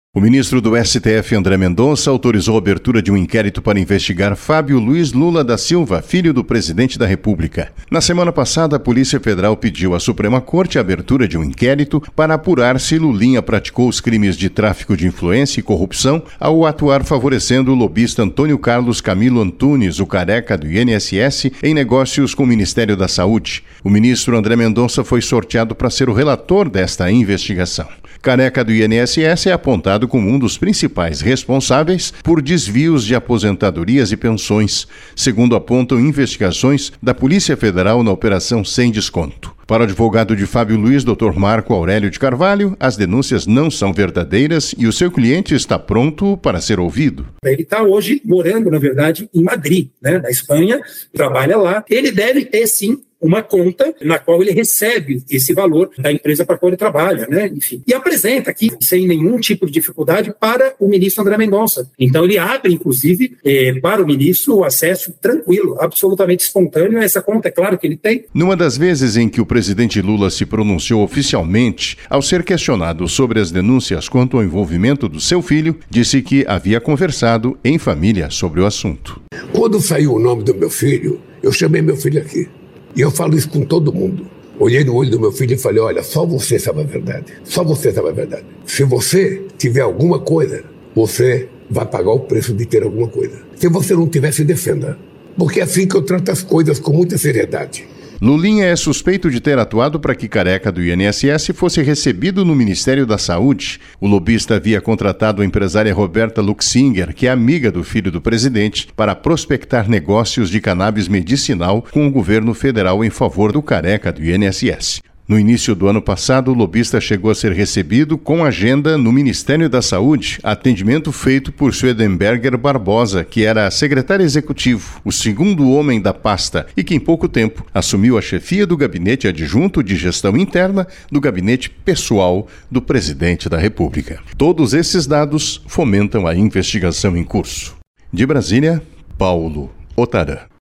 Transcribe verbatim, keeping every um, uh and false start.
O ministro do S T F, André Mendonça, autorizou a abertura de um inquérito para investigar Fábio Luiz Lula da Silva, filho do presidente da República. Na semana passada, a Polícia Federal pediu à Suprema Corte a abertura de um inquérito para apurar se Lulinha praticou os crimes de tráfico de influência e corrupção ao atuar favorecendo o lobista Antônio Carlos Camilo Antunes, o careca do I N S S, em negócios com o Ministério da Saúde. O ministro André Mendonça foi sorteado para ser o relator desta investigação. Careca do I N S S é apontado como um dos principais responsáveis por desvios de aposentadorias e pensões, segundo apontam investigações da Polícia Federal na Operação Sem Desconto. Para o advogado de Fábio Luiz, doutor Marco Aurélio de Carvalho, as denúncias não são verdadeiras e o seu cliente está pronto para ser ouvido. Ele está hoje morando, na verdade, em Madrid, né, na Espanha, trabalha lá. Ele deve ter, sim, uma conta na qual ele recebe esse valor da empresa para a qual ele trabalha, né? Enfim. E apresenta aqui, sem nenhum tipo de dificuldade, para o ministro André Mendonça. Então ele abre, inclusive, eh, para o ministro o acesso tranquilo, absolutamente espontâneo a essa conta, é claro que ele tem. Numa das vezes em que o presidente Lula se pronunciou oficialmente, ao ser questionado sobre as denúncias quanto ao envolvimento do seu filho, disse que havia conversado em família sobre o assunto. Quando saiu o nome do meu filho, eu chamei meu filho aqui. E eu falo isso com todo mundo. Olhei no olho do meu filho e falei, olha, só você sabe a verdade. Só você sabe a verdade. Se você tiver alguma coisa, você vai pagar o preço de ter alguma coisa. Se você não tiver, se defenda. Porque é assim que eu trato as coisas com muita seriedade. Lulinha é suspeito de ter atuado para que careca do I N S S fosse recebido no Ministério da Saúde. O lobista havia contratado a empresária Roberta Luxinger, que é amiga do filho do presidente, para prospectar negócios de cannabis medicinal com o governo federal em favor do careca do I N S S. No início do ano passado, o lobista chegou a ser recebido com agenda no Ministério da Saúde, atendimento feito por Schwedenberger Barbosa, que era secretário executivo, o segundo homem da pasta, e que em pouco tempo assumiu a chefia do gabinete adjunto de gestão interna do gabinete pessoal do presidente da República. Todos esses dados fomentam a investigação em curso. De Brasília, Paulo Otarã.